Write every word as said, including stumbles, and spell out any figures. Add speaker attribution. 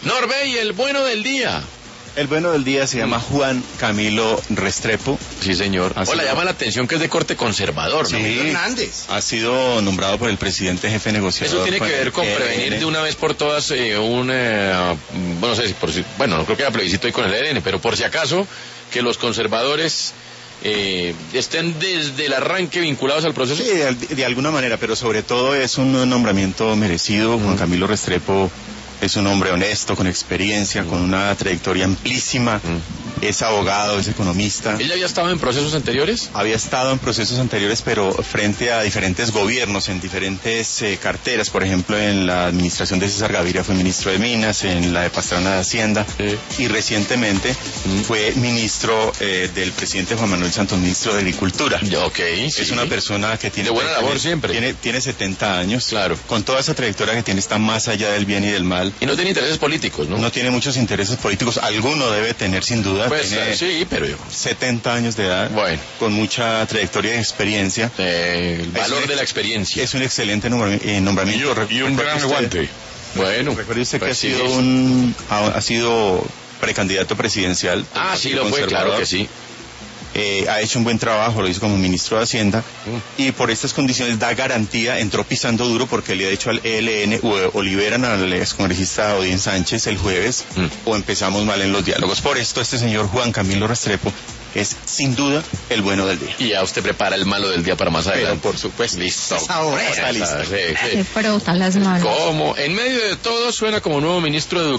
Speaker 1: Norbe, y el bueno del día.
Speaker 2: El bueno del día se llama Juan Camilo Restrepo.
Speaker 1: Sí, señor.
Speaker 2: Ha
Speaker 1: Hola,
Speaker 2: sido...
Speaker 1: llama la atención que es de corte conservador, ¿no?
Speaker 2: Sí,
Speaker 3: Hernández.
Speaker 2: Ha sido nombrado por el presidente jefe negociador.
Speaker 1: Eso tiene que ver con
Speaker 2: el
Speaker 1: prevenir
Speaker 2: E L N.
Speaker 1: de una vez por todas eh, un... Eh, bueno, no sé si por si... Bueno, no creo que haya plebiscito ahí con el E L N, pero por si acaso, que los conservadores... Eh, estén desde el arranque vinculados al proceso.
Speaker 2: Sí, de, de alguna manera, pero sobre todo es un nombramiento merecido. Mm. Juan Camilo Restrepo es un hombre honesto, con experiencia, mm. con una trayectoria amplísima. Mm. Es abogado, es economista.
Speaker 1: ¿Él ya había estado en procesos anteriores?
Speaker 2: Había estado en procesos anteriores, pero frente a diferentes gobiernos, en diferentes eh, carteras. Por ejemplo, en la administración de César Gaviria fue ministro de Minas, en la de Pastrana de Hacienda, sí. Y recientemente mm. fue ministro eh, del presidente Juan Manuel Santos, ministro de Agricultura.
Speaker 1: Ok,
Speaker 2: es
Speaker 1: sí.
Speaker 2: una persona que tiene...
Speaker 1: De buena labor
Speaker 2: tiene,
Speaker 1: siempre.
Speaker 2: Tiene, tiene setenta años.
Speaker 1: Claro.
Speaker 2: Con toda esa trayectoria que tiene, está más allá del bien y del mal.
Speaker 1: Y no tiene intereses políticos, ¿no?
Speaker 2: No tiene muchos intereses políticos. Alguno debe tener, sin duda.
Speaker 1: Pues,
Speaker 2: tiene
Speaker 1: sí, pero yo...
Speaker 2: setenta años de edad.
Speaker 1: Bueno.
Speaker 2: Con mucha trayectoria y experiencia.
Speaker 1: Eh, el valor
Speaker 2: un,
Speaker 1: de la experiencia.
Speaker 2: Es un excelente nombra, eh, nombramiento.
Speaker 1: Y, y un gran aguante. Bueno.
Speaker 2: Recuerde usted
Speaker 1: pues
Speaker 2: que ha
Speaker 1: sí,
Speaker 2: sido
Speaker 1: es.
Speaker 2: un... Ha, ha sido precandidato presidencial.
Speaker 1: Ah, sí lo fue, claro que sí.
Speaker 2: Eh, ha hecho un buen trabajo, lo hizo como ministro de Hacienda, mm. y por estas condiciones da garantía, entró pisando duro porque le ha dicho al E L N o, o liberan al excongresista Odín Sánchez el jueves, mm. o empezamos mal en los diálogos. Por esto este señor Juan Camilo Restrepo es sin duda el bueno del día.
Speaker 1: Y ya usted prepara el malo del día para más adelante.
Speaker 2: Pero por supuesto.
Speaker 1: Listo.
Speaker 3: Ahora
Speaker 1: está listo. Sí, sí.
Speaker 4: Se frotan las manos.
Speaker 1: ¿Cómo? En medio de todo suena como nuevo ministro de Educación.